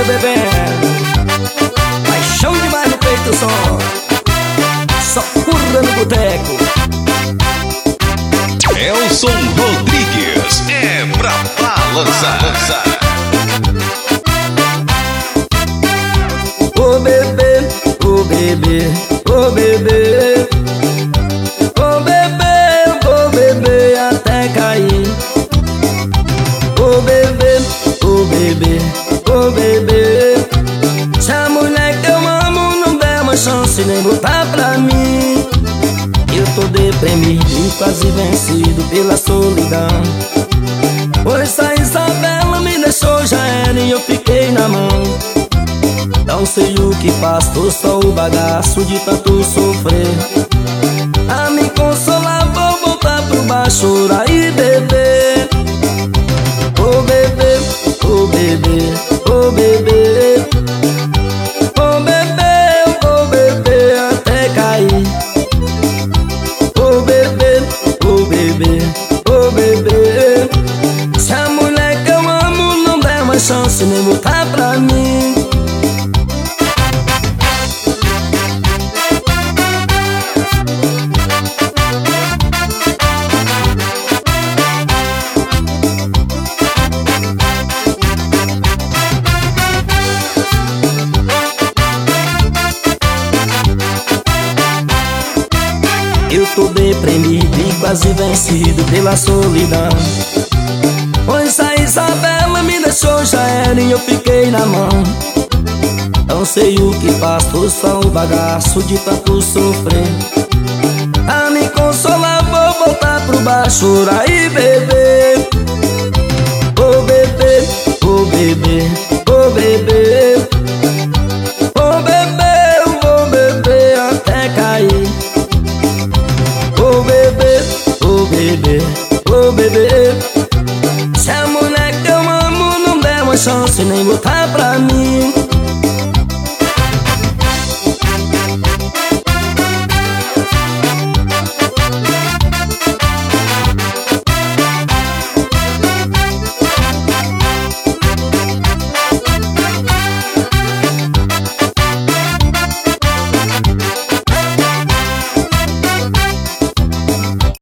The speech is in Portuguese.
bebendo. Paixão demais no peito do som. Só curra no boteco. Elson Rodrigues é pra balançar. Ô bebê, ô bebê, ô bebê, ô bebê, ô bebê até cair. Ô bebê, ô bebê, ô bebê, se a mulher que eu amo não der uma chance nem botar pra mim, eu tô deprimido e quase vencido pela solidão. Pois a Isabela me deixou, já era e eu fiquei na mão. Não sei o que faço, tô só o bagaço de tanto sofrer. A me consolar vou voltar pro bar, chorar e beber. Ô bebê, ô bebê, ô bebê, ô bebê, ô bebê até cair. Ô bebê, ô bebê, ô bebê, se a mulher que eu amo não der uma chance nem botar pra mim, eu tô deprimido e quase vencido pela solidão. Pois a Isabela me deixou, já era e eu fiquei na mão. Não sei o que faço, tô só o bagaço de tanto sofrer. A me consolar vou voltar pro bar, chorar e beber.